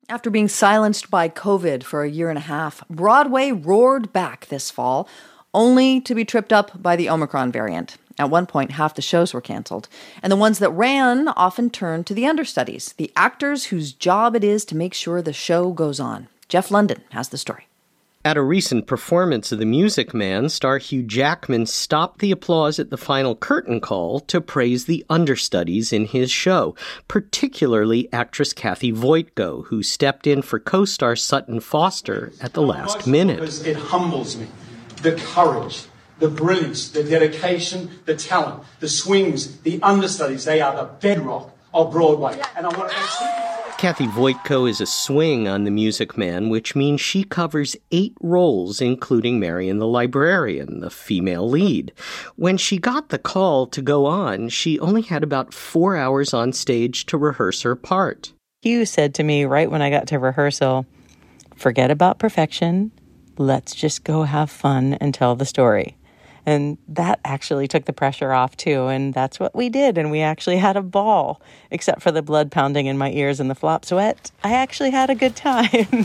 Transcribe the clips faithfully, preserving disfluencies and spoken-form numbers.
After being silenced by COVID for a year and a half, Broadway roared back this fall, only to be tripped up by the Omicron variant. At one point, half the shows were canceled, and the ones that ran often turned to the understudies, the actors whose job it is to make sure the show goes on. Jeff London has the story. At a recent performance of The Music Man, star Hugh Jackman stopped the applause at the final curtain call to praise the understudies in his show, particularly actress Kathy Voitko, who stepped in for co-star Sutton Foster at the last minute. It humbles me. The courage, the brilliance, the dedication, the talent, the swings, the understudies, they are the bedrock of Broadway. And I want to thank Kathy Voitko is a swing on The Music Man, which means she covers eight roles, including Marian the Librarian, the female lead. When she got the call to go on, she only had about four hours on stage to rehearse her part. Hugh said to me right when I got to rehearsal, forget about perfection, let's just go have fun and tell the story. And that actually took the pressure off, too, and that's what we did, and we actually had a ball. Except for the blood pounding in my ears and the flop sweat, I actually had a good time.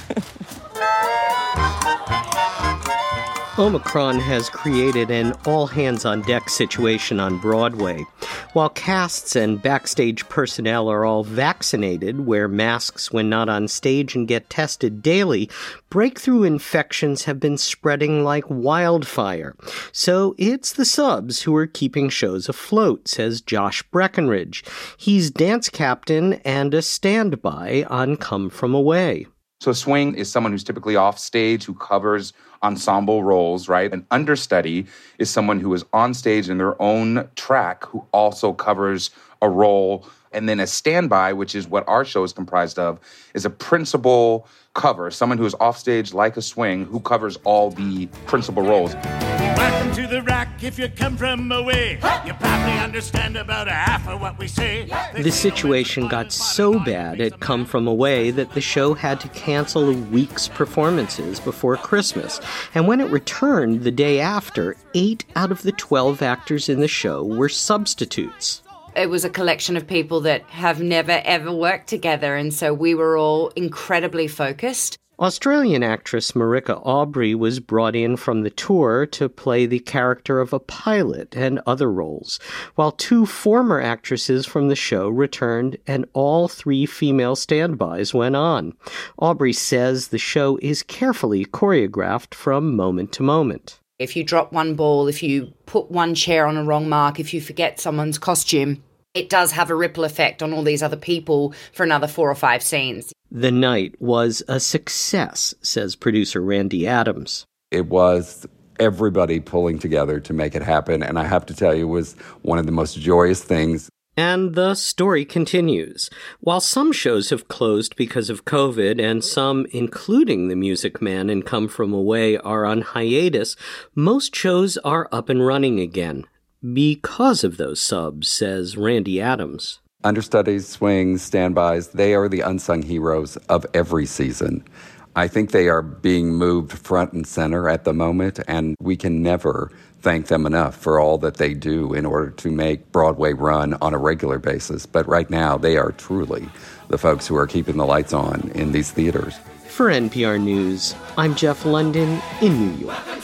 Omicron has created an all-hands-on-deck situation on Broadway. While casts and backstage personnel are all vaccinated, wear masks when not on stage, and get tested daily, breakthrough infections have been spreading like wildfire. So it's the subs who are keeping shows afloat, says Josh Breckenridge. He's dance captain and a standby on Come From Away. So a swing is someone who's typically off stage who covers ensemble roles, right? An understudy is someone who is on stage in their own track who also covers a role. And then a standby, which is what our show is comprised of, is a principal cover, someone who is off stage like a swing who covers all the principal roles. Welcome to the Rock. If you come from away, you probably understand about a half of what we say. The situation got so bad at Come From Away that the show had to cancel a week's performances before Christmas. And when it returned the day after, eight out of the twelve actors in the show were substitutes. It was a collection of people that have never, ever worked together, and so we were all incredibly focused. Australian actress Marika Aubrey was brought in from the tour to play the character of a pilot and other roles, while two former actresses from the show returned and all three female standbys went on. Aubrey says the show is carefully choreographed from moment to moment. If you drop one ball, if you put one chair on a wrong mark, if you forget someone's costume, it does have a ripple effect on all these other people for another four or five scenes. The night was a success, says producer Randy Adams. It was everybody pulling together to make it happen, and I have to tell you, it was one of the most joyous things. And the story continues. While some shows have closed because of COVID and some, including The Music Man and Come From Away, are on hiatus, most shows are up and running again. Because of those subs, says Randy Adams. Understudies, swings, standbys, they are the unsung heroes of every season. I think they are being moved front and center at the moment, and we can never thank them enough for all that they do in order to make Broadway run on a regular basis. But right now, they are truly the folks who are keeping the lights on in these theaters. For N P R News, I'm Jeff London in New York.